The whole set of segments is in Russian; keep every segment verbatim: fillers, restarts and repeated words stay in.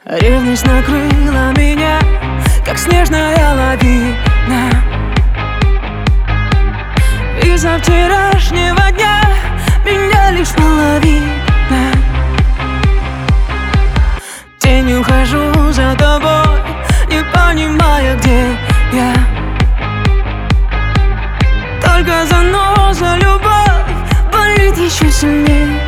Ревность накрыла меня, как снежная лавина. Из-за вчерашнего дня меня лишь половина. Тенью хожу за тобой, не понимая, где я. Только заноза любовь болит еще сильнее.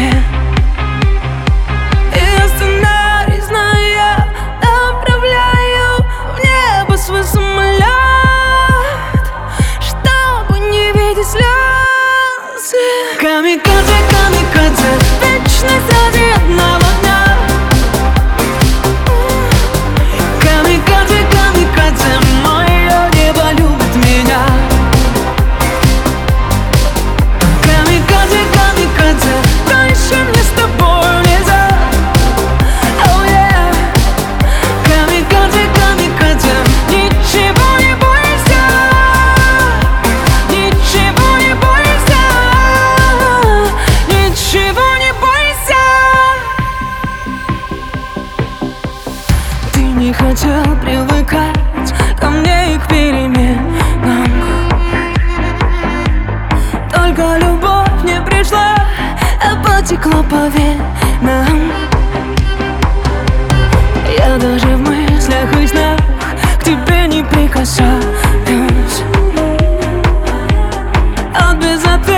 И сценарий знаю я, направляю в небо свой самолет, чтобы не видеть слезы. Камикадзе, камикадзе, вечность ради одного дня. Камикадзе, камикадзе, мое небо любит меня. Камикадзе, камикадзе, дальше мне с тобой нельзя. Oh yeah. Камикадзе, камикадзе, ничего не бойся, ничего не бойся, ничего не бойся. Ты не хотел привыкать ко мне и к переменам. Только любовь не пришла, а потекла по венам. Я даже в мыслях и снах к тебе не прикасаюсь. От безответной